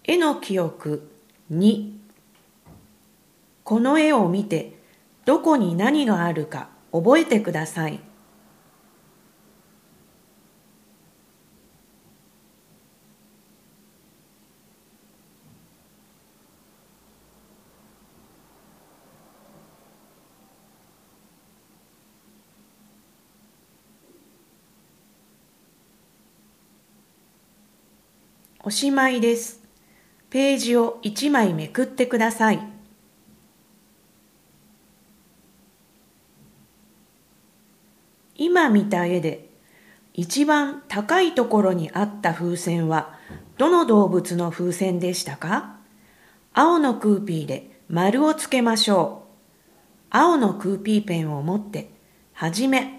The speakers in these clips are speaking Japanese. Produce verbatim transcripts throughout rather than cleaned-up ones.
絵の記憶に、この絵を見てどこに何があるか覚えてください。おしまいです。ページをいちまいめくってください。今見た絵で一番高いところにあった風船はどの動物の風船でしたか？青のクーピーで丸をつけましょう。青のクーピーペンを持ってはじめ。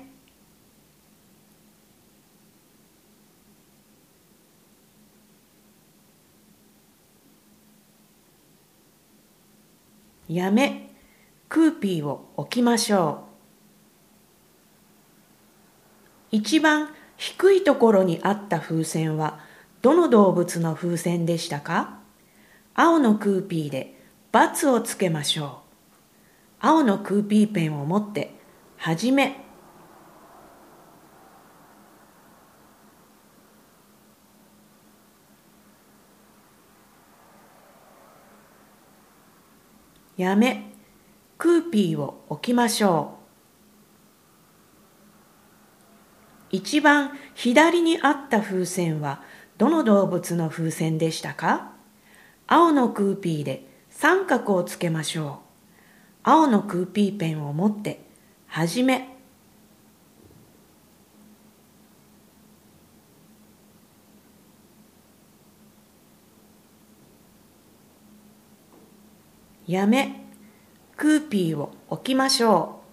やめ、クーピーを置きましょう。一番低いところにあった風船はどの動物の風船でしたか？青のクーピーで×をつけましょう。青のクーピーペンを持ってはじめ。やめ、クーピーを置きましょう。一番左にあった風船はどの動物の風船でしたか？青のクーピーで三角をつけましょう。青のクーピーペンを持ってはじめ。やめ、クーピーを置きましょう。